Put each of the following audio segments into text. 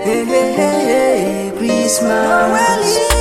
Hey, hey, hey, hey, Christmas.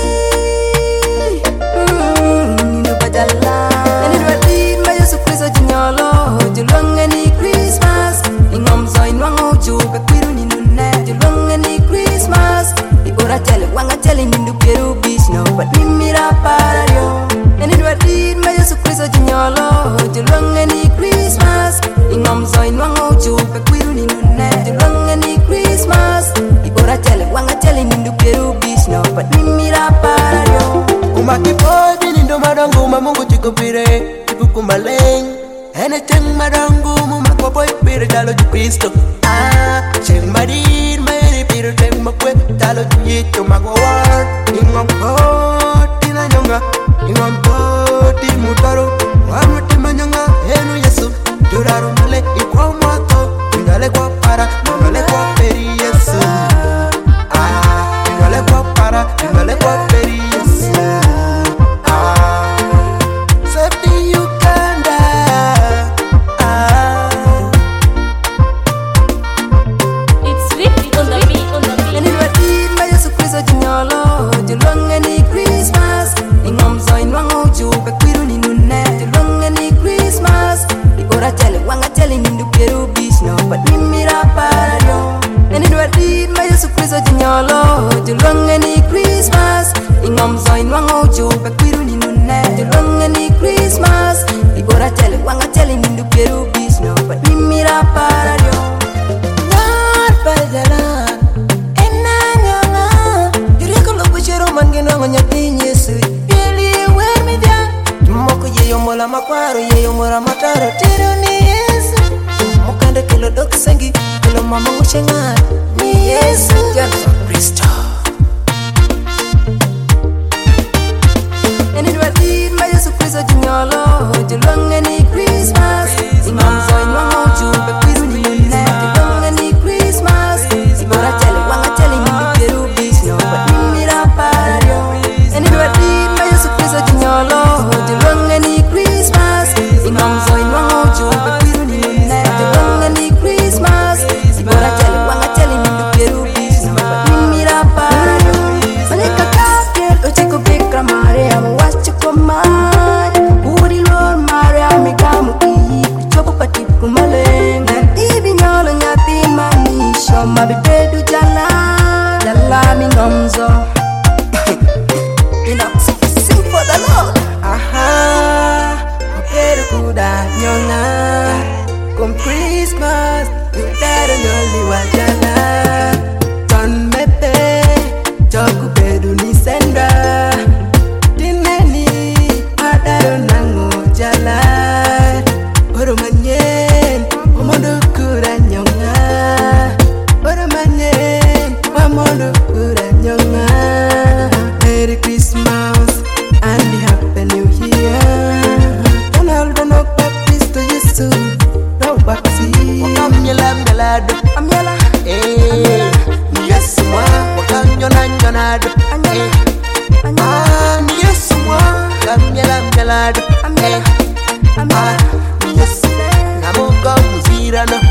Nino badala. Nini dwadi mayesu Kristo jinyolo. Julonge ni Christmas. Ingomzo inwango juba kwiru ninune. Julonge ni Christmas. Ora tele wanga tele nindu keru bisno. But mimira parario. Nini dwadi mayesu Kristo jinyolo. Julonge ni Christmas. Ingomzo inwango juba kwiru ninune. Julonge ni Christmas. Ora tele wanga tele nindu keru bisno. But mimira parario. Umakipodi nindo madangu mamungu chikupire Chikukumaleng Anything madangu mumakwa boy pire talo ju Kristo Cheng madir mayeri pire teng makwe talo ju yito makwa war Ingom koti na nyonga Ingom koti mutaro Wamuti manyonga henu Yesu Juraro male ikwa mwato Ingale kwa para Ingale kwa peri Yesu Ingale kwa para Ingale kwa peri Yesu Julonge ni Christmas, ingomzo inwango juba kwiru ninune. Julonge ni Christmas, ibora tele wanga tele nindu keru bisno. But mimira parario. Nyar pajala, ena nyanga. Direko lopo chero mangena ngonya Yesu. Pili wer mi vya. Moko yeyo mola makwaro yeyo mora mataro tero ni Yesu. Mokande kilo doksengi kilo mama ngushenga ni Yesu. Yesu Kristo. Julonge ni Christmas, ingomzo inwango juba kwiru ninune. Julonge ni Christmas, ibora tele wanga tele nindu keru bisno. But mimira parario. Anybody mayesu Kristo jinyolo. Julonge ni Christmas, ingomzo inwango juba kwiru ninune. Julonge ni Christmas, ibora tele wanga tele nindu keru bisno. But mimira parario. Manika kapir ocheko bikra Maria mwachu koma. Mabi bedu jala, jala mi ngomzo. You know, sing for the Lord. Aha, bedu kuda nyonga. Come Christmas, you better nyoli wajala. Ton mepe, joku bedu ni senda. Dineni, adaro nango jala. Oro manyen, omondo kuda nyonga. Merry Christmas and a Happy New Year. Ronaldo no Baptist to Yesu. No Baptist. Wakamyela mgelado. Amyela. Yesu mwa. Wakamyona nyonado. Yesu mwa. Wakamyela mgelado. Amyela. Yesu. Namuga muzira no.